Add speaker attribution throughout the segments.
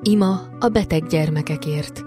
Speaker 1: Ima a beteg gyermekekért.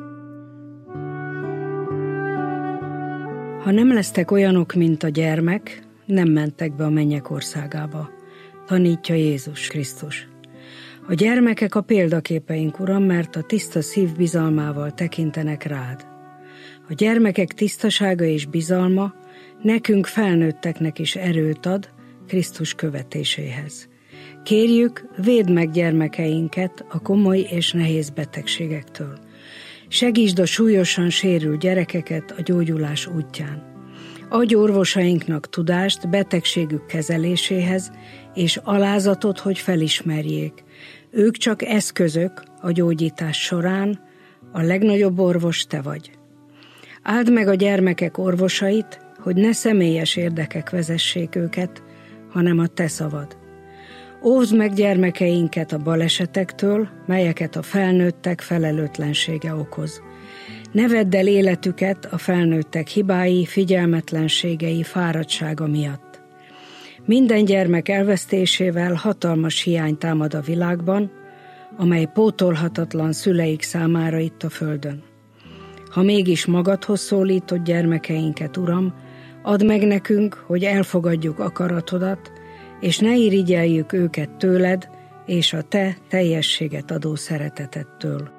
Speaker 2: Ha nem lesztek olyanok, mint a gyermek, nem mentek be a mennyek országába, tanítja Jézus Krisztus. A gyermekek a példaképeink, Uram, mert a tiszta szív bizalmával tekintenek rád. A gyermekek tisztasága és bizalma nekünk felnőtteknek is erőt ad Krisztus követéséhez. Kérjük, védd meg gyermekeinket a komoly és nehéz betegségektől. Segítsd a súlyosan sérült gyerekeket a gyógyulás útján. Adj orvosainknak tudást betegségük kezeléséhez, és alázatot, hogy felismerjék. Ők csak eszközök a gyógyítás során, a legnagyobb orvos te vagy. Áld meg a gyermekek orvosait, hogy ne személyes érdekek vezessék őket, hanem a te szavad. Óvd meg gyermekeinket a balesetektől, melyeket a felnőttek felelőtlensége okoz. Ne vedd el életüket a felnőttek hibái, figyelmetlenségei, fáradtsága miatt. Minden gyermek elvesztésével hatalmas hiány támad a világban, amely pótolhatatlan szüleik számára itt a földön. Ha mégis magadhoz szólítod gyermekeinket, Uram, add meg nekünk, hogy elfogadjuk akaratodat, és ne irigyeljük őket tőled és a te teljességet adó szeretetettől.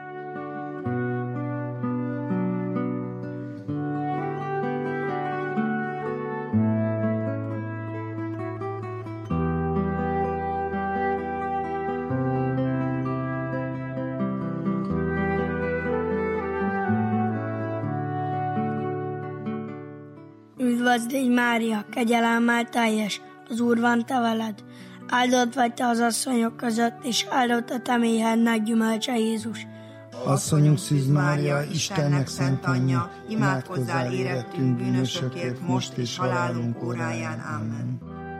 Speaker 3: Üdvözl légy, Mária, kegyelemmel teljes, az Úr van te veled. Áldott vagy te az asszonyok között, és áldott a te méhednek gyümölcse, Jézus.
Speaker 4: Asszonyunk Szűz Mária, Istennek szent anyja, imádkozzál érettünk bűnösökért, most és halálunk óráján. Amen.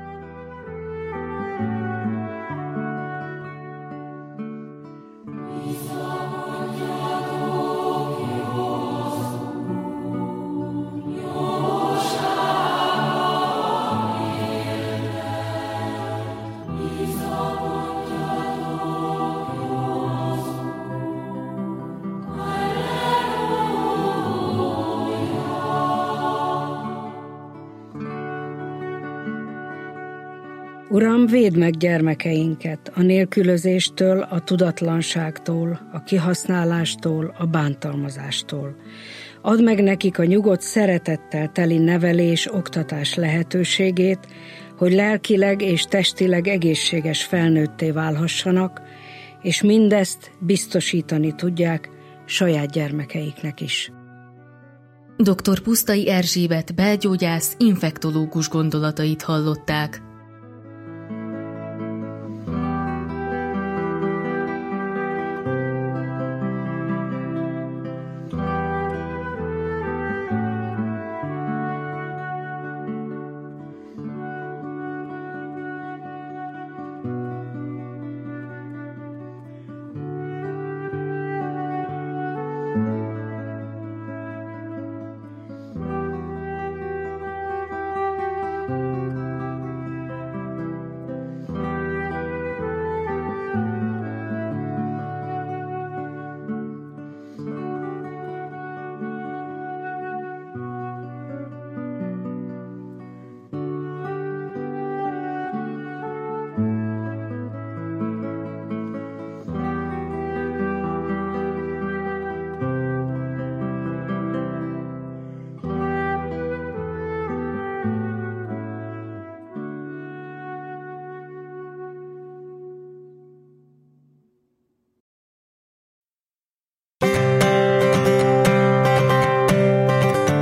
Speaker 2: Uram, védd meg gyermekeinket a nélkülözéstől, a tudatlanságtól, a kihasználástól, a bántalmazástól. Add meg nekik a nyugodt szeretettel teli nevelés, oktatás lehetőségét, hogy lelkileg és testileg egészséges felnőtté válhassanak, és mindezt biztosítani tudják saját gyermekeiknek is.
Speaker 1: Dr. Pusztai Erzsébet belgyógyász, infektológus gondolatait hallották.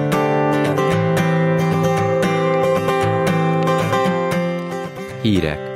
Speaker 5: Hírek.